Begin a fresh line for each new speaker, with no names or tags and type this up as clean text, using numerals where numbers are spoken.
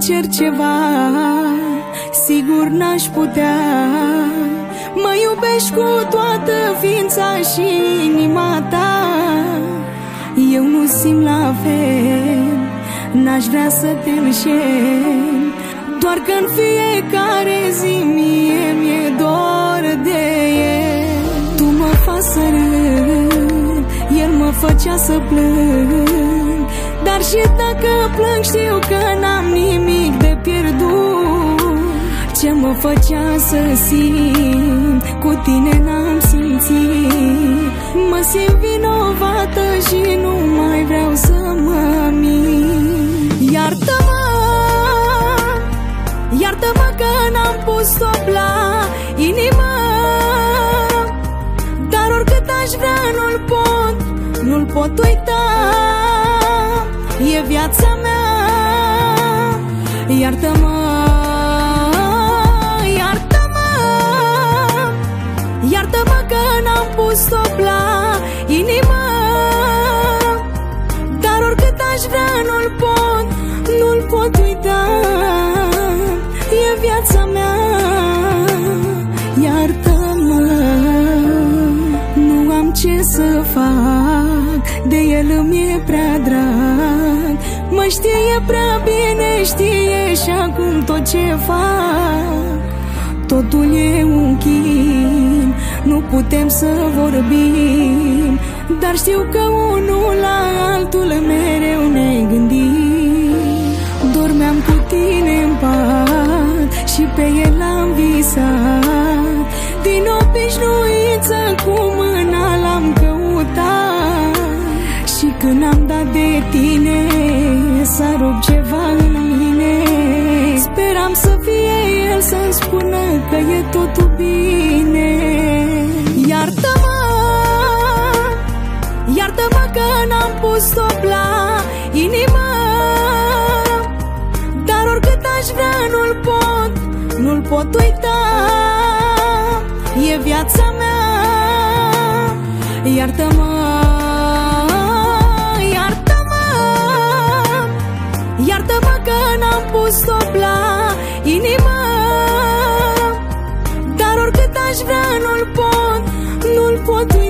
cer ceva, sigur n-aș putea. Mă iubești cu toată ființa și inima ta. Eu nu simt la fel, n-aș vrea să te înșel, doar că în fiecare zi mi-e dor de el. Tu mă faci să râd, el mă făcea să plâng, dar și dacă plâng știu că n-am nimic de pierdut. Ce mă făcea să simt, cu tine n-am simțit. Mă simt vinovată și nu mai vreau să mă mint. Iartă-mă, iartă-mă că n-am pus stop la inimă, dar oricât aș vrea nu-l pot uita. E viața mea. Iartă-mă, iartă-mă, iartă-mă că n-am pus stop la inimă, dar oricât aș vrea nu-l pot uita. E viața mea. Iartă-mă, nu am ce să fac, de el îmi e prea drag. Mă știe prea bine, știe și acum tot ce fac. Totul e un chin, nu putem să vorbim, dar știu că unul la altul mereu ne gândim. Dormeam cu tine în pat și pe el am visat, din obișnuință cu mâna l-am căutat. Și când am dat de tine, s-a rupt ceva în mine. Speram să fie el să-mi spună că e totul bine. Iartă-mă, iartă-mă că n-am pus stop la inimă, dar oricât aș vrea nu-l pot uita. E viața mea. Iartă-mă, iartă-mă, iartă-mă că n-am pus stop la inimă, dar oricât aș vrea nu-l pot uita.